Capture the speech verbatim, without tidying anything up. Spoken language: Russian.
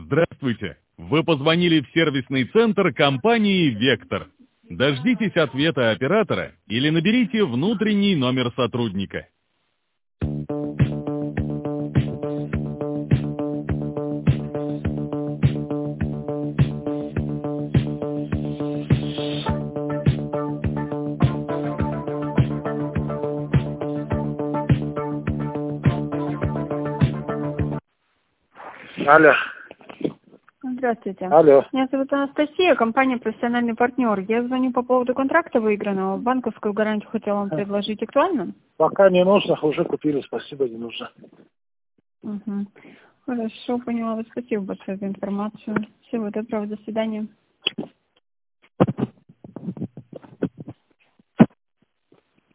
Здравствуйте! Вы позвонили в сервисный центр компании «Вектор». Дождитесь ответа оператора или наберите внутренний номер сотрудника. Алло. Здравствуйте. Алло. Меня зовут Анастасия, компания «Профессиональный партнер». Я звоню по поводу контракта выигранного. Банковскую гарантию хотела вам предложить. Актуально? Пока не нужно, уже купили, спасибо, не нужно. Угу. Хорошо, поняла. Спасибо большое за информацию. Всего доброго, до свидания.